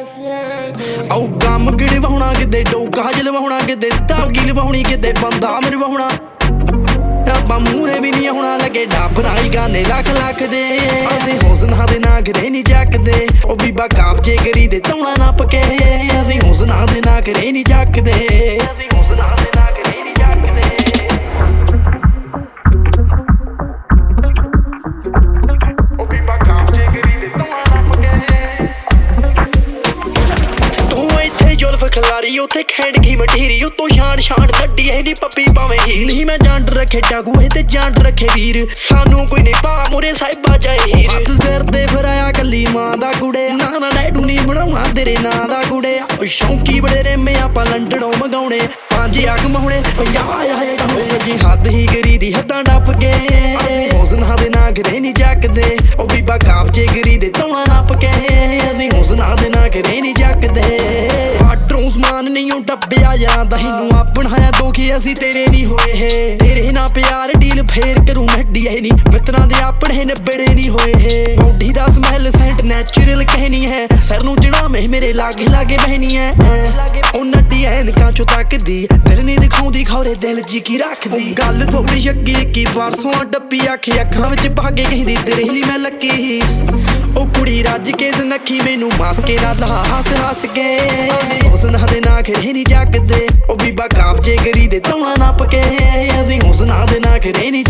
ਆਉ ਕੰਮ ਕਿਹੜੇ ਵਾਹੁਣਾ ਕਿਤੇ ਡੋਕਾ ਜਲਵਾਉਣਾ ਕਿਤੇ ਤਾਗੀ ਲਵਾਉਣੀ ਕਿਤੇ ਬੰਦਾ ਮਰਵਾਉਣਾ ਆਪਾਂ ਮੂਹਰੇ ਵੀ ਨਹੀਂ ਆਉਣਾ ਲੱਗੇ ਡੱਬ ਨਾਈ ਗਾਨੇ ਲੱਖ ਲੱਖ ਦੇ ਅਸੀਂ ਹੁਸਨਾਂ ਦੇ ਨਾਂ ਘਰੇ ਨਹੀਂ ਚੱਕਦੇ ਉਹ ਬੀਬਾ ਕਾਬਜੇ ਕਰੀ ਦੇ ਤੌਣਾ ਨੱਪ ਕੇ ਅਸੀਂ ਹੁਸਨਾਂ ਦੇ ਨਾਂ ਘਰੇ ਨਹੀਂ ਚੱਕਦੇ ਅਸੀਂ ਹੁਸਨਾਂ ਦੇ ਨਾਂ ਘਰੇ ਨਹੀਂ ਚੱਕਦੇ ਉਹ ਬੀਬਾ ਕਾਬਜੇ ਕਰੀ ਦੇ ਤੌਣਾ ਨੱਪ ਕੇ ਤੂੰ ਇੱਥੇ ਜ਼ੁਲਫ ਖਲਾਰੀ ਉੱਥੇ ਖੈਂਡ ਗਈ ਮਠੀਰੀ ਉੱਤੋਂ ਸ਼ਾਨ ਛੱਡੀ ਐ ਨੀ ਪੱਪੀ ਪਾਵੇਂ ਹੀਰ ਨਹੀਂ ਮੈਂ ਜੰਡ ਰੱਖੇ ਡਾਗੂਏ ਤੇ ਜੰਡ ਰੱਖੇ ਵੀਰ ਸਾਨੂੰ ਕੋਈ ਨਹੀਂ ਪਾ ਮੁਰੇ ਸਾਹਿਬਾ ਜਾਏ ਹੀਰ ਹੱਥ ਸਿਰ ਤੇ ਫਰਾਇਆ ਕੱਲੀ ਮਾਂ ਦਾ ਕੁੜੇ ਨਾ ਨਾ ਡੈਡੂ ਨਹੀਂ ਬਣਾਉਣਾ ਤੇਰੇ ਨਾਂ ਦਾ ਕੁੜੇ ਸ਼ੌਂਕੀ ਬੜੇ ਰੇਮੇ ਆਪਾਂ ਲੰਡਨੋਂ ਮੰਗਾਉਣੇ 5 ਅੱਖ ਮਹੁਣੇ 50 ਆਏ ਡਾਉਣੇ ਸੱਜੀ ਹੱਦ ਹੀ ਕਰੀ ਦੀ ਹੱਦਾਂ ਨੱਪ ਕੇ ਅਸੀਂ ਹੁਸਨਾਂ ਦੇ ਨਾਂ ਘਰੇ ਨਹੀਂ ਚੱਕਦੇ ਉਹ ਬੀਬਾ ਕਾਬਜੇ ਕਰੀ ਦੇ ਤੌਣਾ ਨੱਪ ਕੇ ਅਸੀਂ ਹੁਸਨਾਂ ਦੇ ਨਾਂ ਘਰੇ ਨਹੀਂ ਚੱਕਦੇ ਬਾਟਰੋਂ ਸਮਾਨ ਨਹੀਂ ਉਹ ਡੱਬਿਆ ਜਾਂਦਾ ਇਹਨੂੰ ਆਪਣਾਇਆ ਦੋਖੀ ਅਸੀਂ ਤੇਰੇ ਨਹੀਂ ਹੋਏ ਤੇਰੇ ਨਾਲ ਪਿਆਰ ਡੀਲ ਫੇਰ ਕਰੂੰ ਨੱਡੀਏ ਨਹੀਂ ਮਿੱਤਰਾਂ ਦੇ ਆਪਣੇ ਨਿਬੜੇ ਨਹੀਂ ਹੋਏ ਬੌਡੀ ਦਾ ਸਮੈਲ ਸੈਂਟ ਨੈਚੁਰਲ ਕਹਿਣੀ ਹੈ ਸਿਰ ਨੂੰ ਚੜਾਵੇਂ ਮੇਰੇ ਲਾਗੇ ਲਾਗੇ ਬਹਿਣੀ ਹੈ ਉਹ ਨੱਡੀ ਐਨਕਾਂ ਚੋਂ ਤੱਕਦੀ ਦਿਲ ਨਹੀਂ ਦਿਖਾਉਂਦੀ ਖੌਰੇ ਦਿਲ ਜੀ ਕੀ ਰੱਖਦੀ ਗੱਲ ਥੋੜੀ ਸ਼ੱਕੀ ਕੀ ਪਰਸੋਂ ਡੱਬੀ ਆਖੀ ਅੱਖਾਂ ਵਿੱਚ ਪਾ ਕੇ ਕਹਿੰਦੀ ਤੇਰੇ ਲਈ ਮੈਂ ਲੱਕੀ ਉਹ ਕੁੜੀ ਰੱਜ ਕੇ ਸੁਨੱਖੀ ਮੈਨੂੰ ਮਾਸਕੇ ਨਾਲ ਹੱਸ ਹੱਸ ਕੇ ਹੁਸਨਾਂ ਦੇ ਨਾਂ ਘਰੇ ਨਹੀਂ ਚੱਕਦੇ ਉਹ ਬੀਬਾ ਕਾਬਜੇ ਕਰੀ ਦੇ ਤੌਣਾ ਨੱਪ ਕੇ ਅਸੀਂ ਹੁਸਨਾਂ ਦੇ ਨਾਂ ਘਰੇ ਨਹੀਂ